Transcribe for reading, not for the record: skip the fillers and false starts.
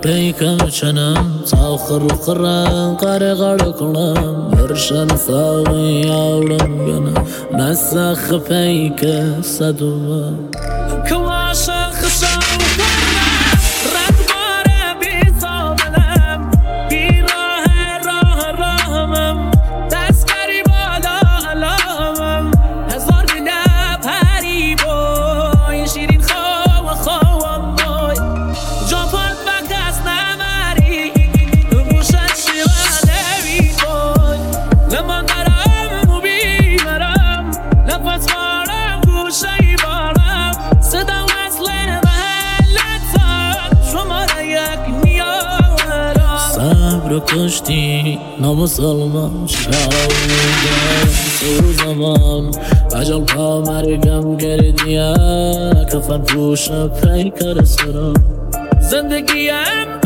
پیکم چنم تا آخر قرن قرقر کنم برشن ساقی یارم گنم نسخ پیک صدوم کلاش خشم کنم رد باره بی سامنم بی راهمم دستگری بالا علامم هزار بینم پری بای شیرین خواهم بای جاپات بکس نمری گوشت شیوانه بی بای لمان درم و بیمرم لفت بارم گوشه بارم صدا وصل محلت شماره یک میارم صبر کشتی نامسلمان شاویدم تو زمان اجل پا مرگم گردیم کفن پوش پیکر سرم زندگیم